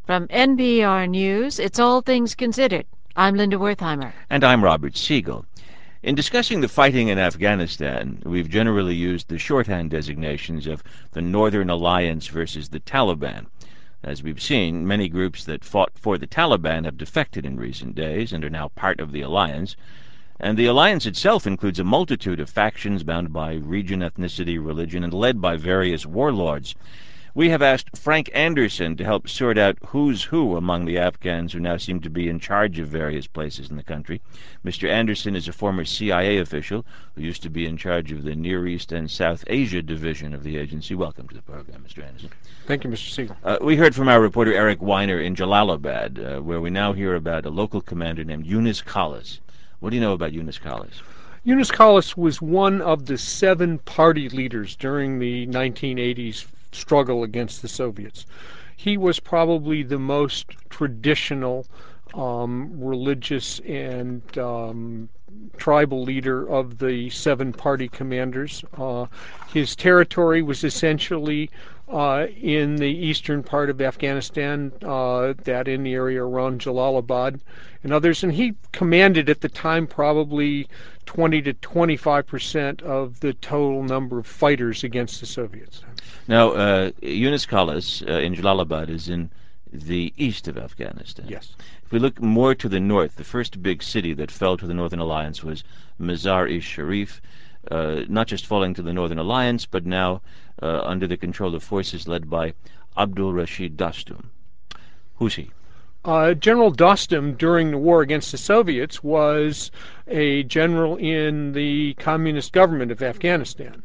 From NPR News, it's All Things Considered. I'm Linda Wertheimer. And I'm Robert Siegel. In discussing the fighting in Afghanistan, we've generally used the shorthand designations of the Northern Alliance versus the Taliban. As we've seen, many groups that fought for the Taliban have defected in recent days and are now part of the alliance. And the alliance itself includes a multitude of factions bound by region, ethnicity, religion, and led by various warlords. We have asked Frank Anderson to help sort out who's who among the Afghans who now seem to be in charge of various places in the country. Mr. Anderson is a former CIA official who used to be in charge of the Near East and South Asia division of the agency. Welcome to the program, Mr. Anderson. Thank you, Mr. Siegel. We heard from our reporter Eric Weiner in Jalalabad, where we now hear about a local commander named Yunus Khalis. What do you know about Yunus Khalis? Yunus Khalis was one of the 7 party leaders during the 1980s struggle against the Soviets. He was probably the most traditional religious and tribal leader of the 7 party commanders. His territory was essentially in the eastern part of Afghanistan, that in the area around Jalalabad and others, and he commanded at the time probably 20 to 25% of the total number of fighters against the Soviets. Now, Yunus Khalis in Jalalabad is in the east of Afghanistan. Yes. If we look more to the north, the first big city that fell to the Northern Alliance was Mazar-i-Sharif, not just falling to the Northern Alliance, but now under the control of forces led by Abdul Rashid Dostum. Who's he? General Dostum, during the war against the Soviets, was a general in the communist government of Afghanistan.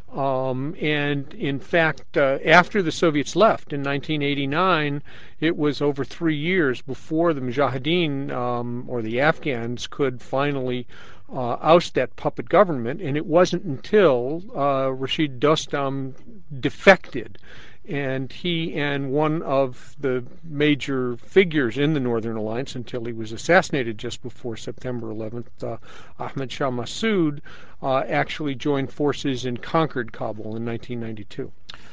And in fact, after the Soviets left in 1989, it was over 3 years before the Mujahideen, or the Afghans, could finally oust that puppet government. And it wasn't until Rashid Dostum defected, and he and one of the major figures in the Northern Alliance, until he was assassinated just before September 11th, Ahmad Shah Massoud, actually joined forces and conquered Kabul in 1992.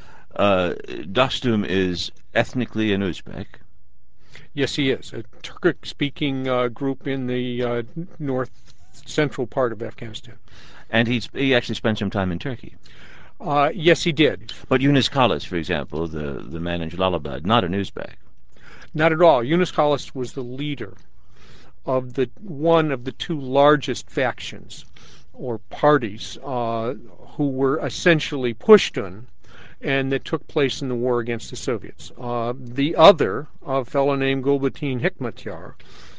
Dostum is ethnically an Uzbek. Yes, he is. A Turkic-speaking group in the north-central part of Afghanistan. And he actually spent some time in Turkey. Yes, he did. But Yunus Khalis, for example, the man in Jalalabad, not an Uzbek. Not at all. Yunus Khalis was the leader of one of the 2 largest factions or parties who were essentially Pushtun, and that took place in the war against the Soviets. The other, a fellow named Gulbuddin Hekmatyar,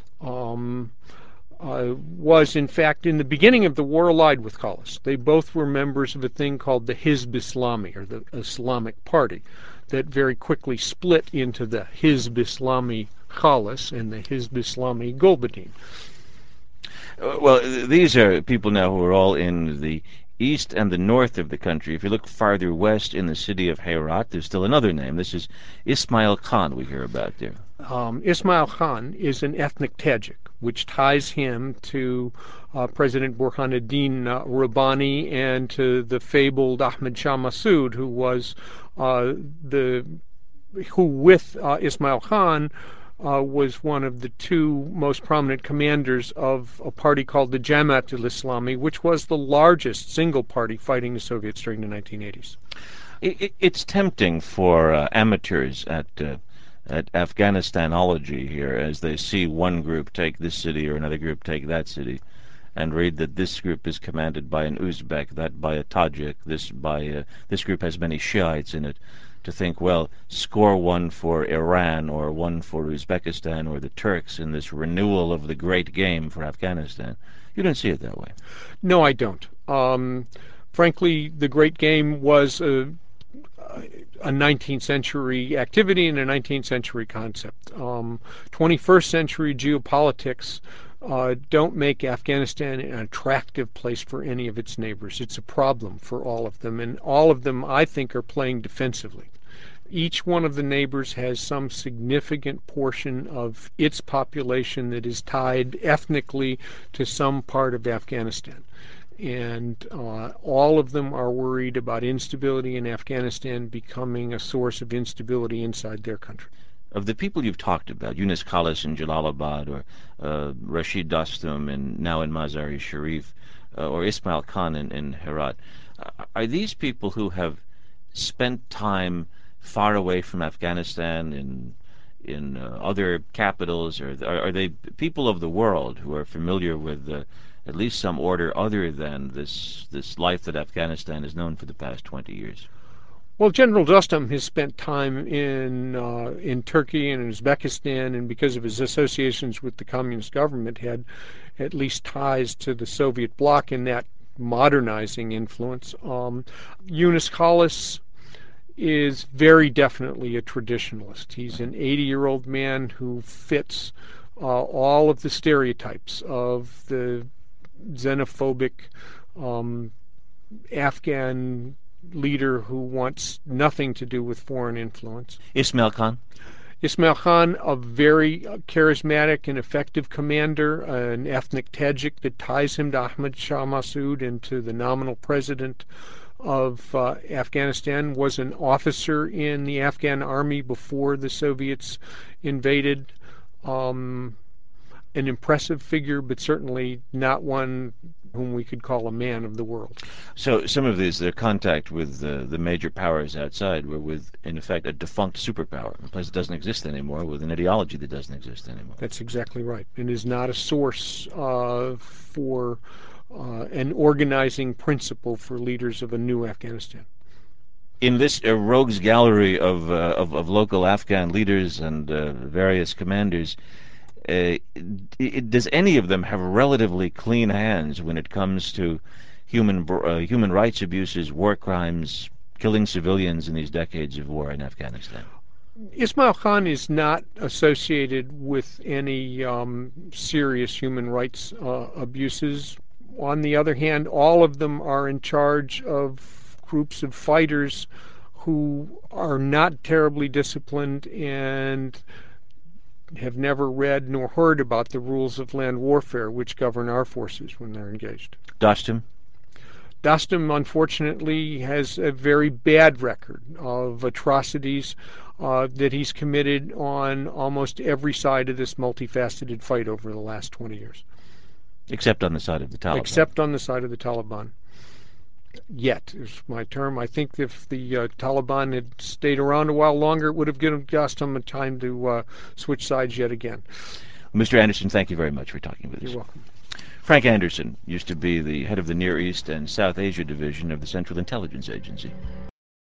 was in fact in the beginning of the war allied with Khalis. They both were members of a thing called the Hizb Islami, or the Islamic Party, that very quickly split into the Hizb Islami Khalis and the Hizb Islami Gulbuddin. Well, these are people now who are all in the east and the north of the country. If you look farther west in the city of Herat, there's still another name. This is Ismail Khan we hear about there. Ismail Khan is an ethnic Tajik, which ties him to President Burhanuddin Rabbani and to the fabled Ahmad Shah Massoud, who was with Ismail Khan was one of the 2 most prominent commanders of a party called the Jamaat al-Islami, which was the largest single party fighting the Soviets during the 1980s. It's tempting for amateurs at Afghanistanology here, as they see one group take this city or another group take that city, and read that this group is commanded by an Uzbek, that by a Tajik, this group has many Shiites in it, to think, well, score one for Iran or one for Uzbekistan or the Turks in this renewal of the great game for Afghanistan. You don't see it that way. No, I don't. Frankly, the great game was a 19th century activity and a 19th century concept. 21st century geopolitics don't make Afghanistan an attractive place for any of its neighbors. It's a problem for all of them, and all of them, I think, are playing defensively. Each one of the neighbors has some significant portion of its population that is tied ethnically to some part of Afghanistan. And all of them are worried about instability in Afghanistan becoming a source of instability inside their country. Of the people you've talked about, Yunus Khalis in Jalalabad, or Rashid Dostum now in Mazar-e Sharif, or Ismail Khan in Herat, are these people who have spent time far away from Afghanistan in other capitals, or are they people of the world who are familiar with at least some order other than this life that Afghanistan has known for the past 20 years? Well, General Dostum has spent time in Turkey and in Uzbekistan, and because of his associations with the communist government, had at least ties to the Soviet bloc in that modernizing influence. Yunus Khalis is very definitely a traditionalist. He's an 80-year-old man who fits all of the stereotypes of the xenophobic Afghan leader who wants nothing to do with foreign influence. Ismail Khan? Ismail Khan, a very charismatic and effective commander, an ethnic Tajik that ties him to Ahmad Shah Massoud and to the nominal president of Afghanistan, was an officer in the Afghan army before the Soviets invaded. An impressive figure, but certainly not one whom we could call a man of the world. So some of their contact with the major powers outside were with, in effect, a defunct superpower, a place that doesn't exist anymore, with an ideology that doesn't exist anymore. That's exactly right, and is not a source for an organizing principle for leaders of a new Afghanistan. In this rogues gallery of local Afghan leaders and various commanders, does any of them have relatively clean hands when it comes to human rights abuses, war crimes, killing civilians in these decades of war in Afghanistan? Ismail Khan is not associated with any serious human rights abuses. On the other hand, all of them are in charge of groups of fighters who are not terribly disciplined and have never read nor heard about the rules of land warfare which govern our forces when they're engaged. Dostum? Dostum, unfortunately, has a very bad record of atrocities that he's committed on almost every side of this multifaceted fight over the last 20 years. Except on the side of the Taliban. Except on the side of the Taliban. Yet is my term. I think if the Taliban had stayed around a while longer, it would have given Dostum a time to switch sides yet again. Mr. Anderson, thank you very much for talking with us. You're welcome. Frank Anderson used to be the head of the Near East and South Asia Division of the Central Intelligence Agency.